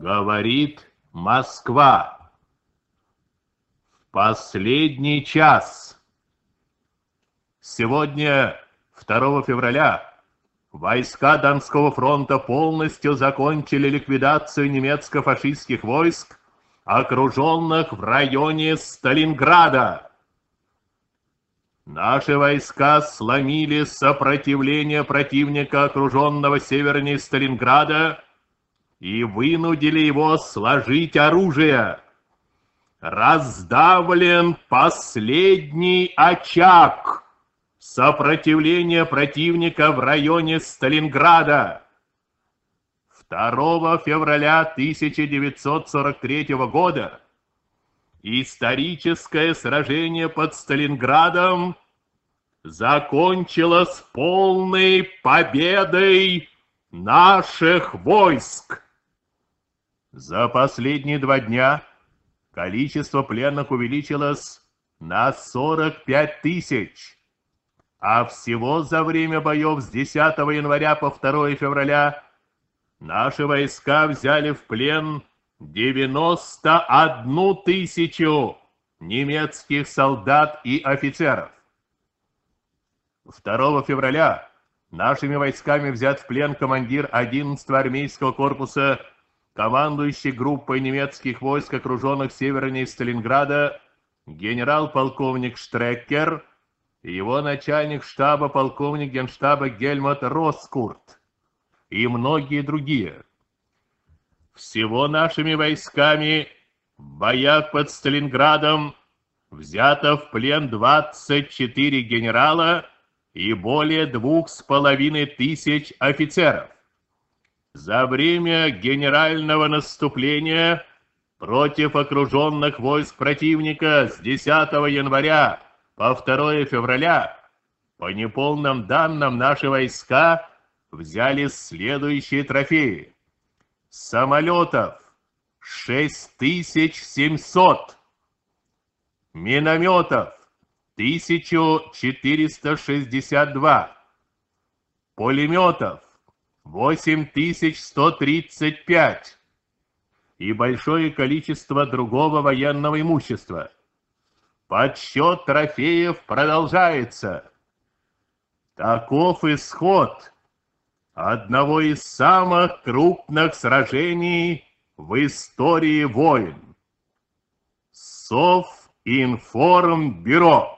Говорит Москва. В последний час. Сегодня, 2 февраля, войска Донского фронта полностью закончили ликвидацию немецко-фашистских войск, окруженных в районе Сталинграда. Наши войска сломили сопротивление противника, окруженного севернее Сталинграда, и вынудили его сложить оружие. Раздавлен последний очаг сопротивления противника в районе Сталинграда. 2 февраля 1943 года историческое сражение под Сталинградом закончилось полной победой наших войск. За последние 2 дня количество пленных увеличилось на 45 тысяч, а всего за время боев с 10 января по 2 февраля наши войска взяли в плен 91 тысячу немецких солдат и офицеров. 2 февраля нашими войсками взят в плен командир 11-го армейского корпуса, командующий группой немецких войск, окруженных севернее Сталинграда, генерал-полковник Штреккер и его начальник штаба полковник генштаба Гельмут Роскурт и многие другие. Всего нашими войсками в боях под Сталинградом взято в плен 24 генерала и более 2500 офицеров. За время генерального наступления против окруженных войск противника с 10 января по 2 февраля, по неполным данным, наши войска взяли следующие трофеи. Самолетов 6700, минометов 1462, пулеметов 8135 и большое количество другого военного имущества. Подсчет трофеев продолжается. Таков исход одного из самых крупных сражений в истории войн. Совинформбюро.